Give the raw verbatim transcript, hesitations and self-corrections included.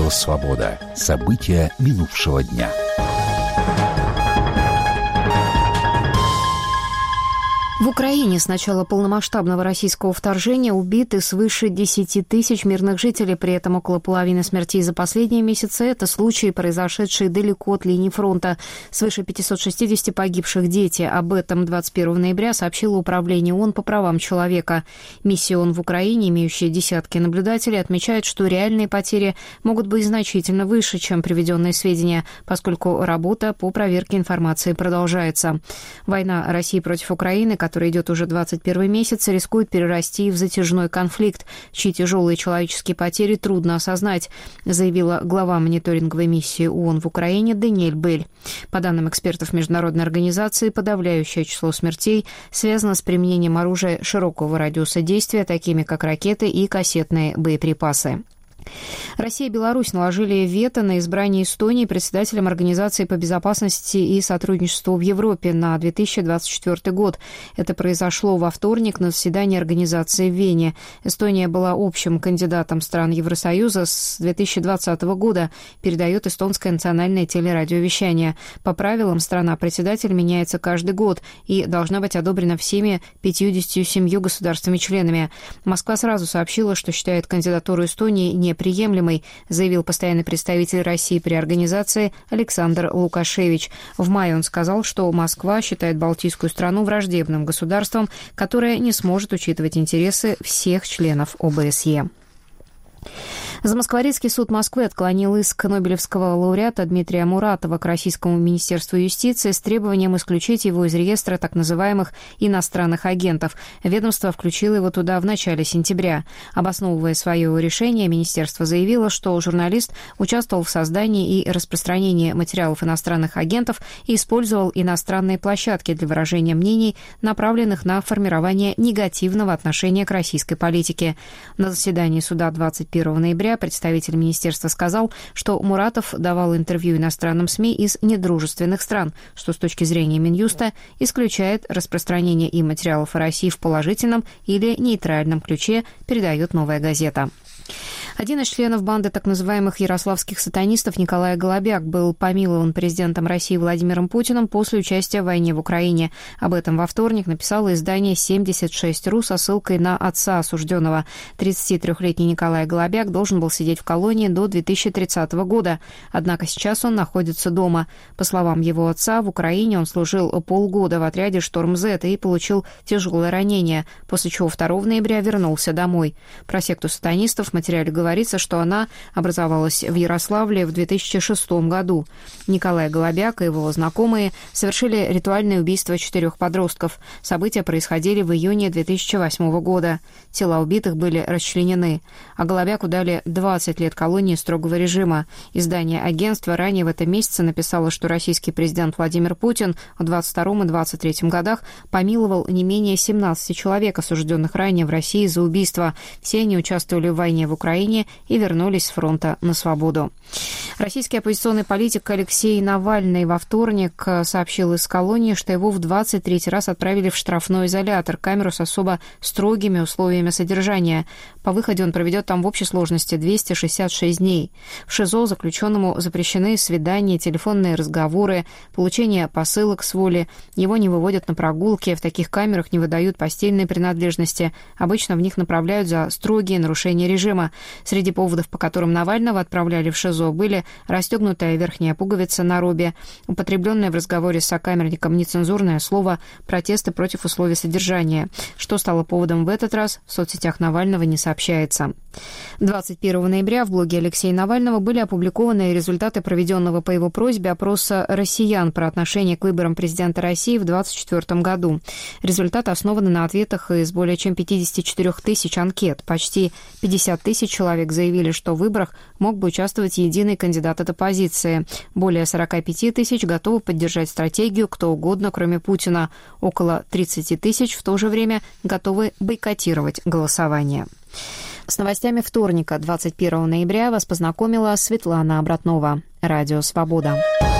Радио «Свобода». События минувшего дня. В Украине с начала полномасштабного российского вторжения убиты свыше десяти тысяч мирных жителей, при этом около половины смертей за последние месяцы – это случаи, произошедшие далеко от линии фронта. Свыше пятисот шестидесяти погибших дети. Об этом двадцать первого ноября сообщило Управление ООН по правам человека. Миссия ООН в Украине, имеющая десятки наблюдателей, отмечает, что реальные потери могут быть значительно выше, чем приведенные сведения, поскольку работа по проверке информации продолжается. Война России против Украины, который идет уже двадцать первый месяц, рискует перерасти в затяжной конфликт, чьи тяжелые человеческие потери трудно осознать, заявила глава мониторинговой миссии ООН в Украине Даниэль Бель. По данным экспертов международной организации, подавляющее число смертей связано с применением оружия широкого радиуса действия, такими как ракеты и кассетные боеприпасы. Россия и Беларусь наложили вето на избрание Эстонии председателем Организации по безопасности и сотрудничеству в Европе на две тысячи двадцать четвёртый год. Это произошло во вторник на заседании организации в Вене. Эстония была общим кандидатом стран Евросоюза с две тысячи двадцатого года, передает эстонское национальное телерадиовещание. По правилам, страна-председатель меняется каждый год и должна быть одобрена всеми пятьюдесятью семью государствами-членами. Москва сразу сообщила, что считает кандидатуру Эстонии не приемлемой, заявил постоянный представитель России при организации Александр Лукашевич. В мае он сказал, что Москва считает Балтийскую страну враждебным государством, которое не сможет учитывать интересы всех членов О Бэ Эс Е. Замоскворецкий суд Москвы отклонил иск нобелевского лауреата Дмитрия Муратова к Российскому министерству юстиции с требованием исключить его из реестра так называемых иностранных агентов. Ведомство включило его туда в начале сентября. Обосновывая свое решение, министерство заявило, что журналист участвовал в создании и распространении материалов иностранных агентов и использовал иностранные площадки для выражения мнений, направленных на формирование негативного отношения к российской политике. На заседании суда двадцать первого ноября представитель министерства сказал, что Муратов давал интервью иностранным СМИ из недружественных стран, что с точки зрения Минюста исключает распространение им материалов о России в положительном или нейтральном ключе, передает «Новая газета». Один из членов банды так называемых ярославских сатанистов Николай Голобяк был помилован президентом России Владимиром Путиным после участия в войне в Украине. Об этом во вторник написало издание семьдесят шесть точка ру со ссылкой на отца осужденного. тридцатитрёхлетний Николай Голобяк должен был сидеть в колонии до две тысячи тридцатого года, однако сейчас он находится дома. По словам его отца, в Украине он служил полгода в отряде «Шторм-Зет» и получил тяжелое ранение, после чего второго ноября вернулся домой. Про секту сатанистов в материале говорится, что она образовалась в Ярославле в две тысячи шестом году. Николай Голобяк и его знакомые совершили ритуальное убийство четырех подростков. События происходили в июне две тысячи восьмого года. Тела убитых были расчленены. А Голобяку дали двадцать лет колонии строгого режима. Издание агентства ранее в этом месяце написало, что российский президент Владимир Путин в двадцать втором и двадцать третьем годах помиловал не менее семнадцати человек, осужденных ранее в России за убийство. Все они участвовали в войне в Украине и вернулись с фронта на свободу. Российский оппозиционный политик Алексей Навальный во вторник сообщил из колонии, что его в двадцать третий раз отправили в штрафной изолятор, камеру с особо строгими условиями содержания. По выходе он проведет там в общей сложности двести шестьдесят шесть дней. В ШИЗО заключенному запрещены свидания, телефонные разговоры, получение посылок с воли. Его не выводят на прогулки, в таких камерах не выдают постельные принадлежности. Обычно в них направляют за строгие нарушения режима. Среди поводов, по которым Навального отправляли в ШИЗО, были расстегнутая верхняя пуговица на робе, употребленное в разговоре с сокамерником нецензурное слово, протесты против условий содержания. Что стало поводом в этот раз, в соцсетях Навального не сообщается. двадцать первого ноября в блоге Алексея Навального были опубликованы результаты проведенного по его просьбе опроса россиян про отношение к выборам президента России в две тысячи двадцать четвёртом году. Результаты основаны на ответах из более чем пятидесяти четырёх тысяч анкет. Почти пятьдесят тысяч человек заявили, что в выборах мог бы участвовать единый кандидат от оппозиции. Более сорок пять тысяч готовы поддержать стратегию кто угодно, кроме Путина. Около тридцать тысяч в то же время готовы бойкотировать голосование. С новостями вторника, двадцать первого ноября, вас познакомила Светлана Обратнова. Радио «Свобода».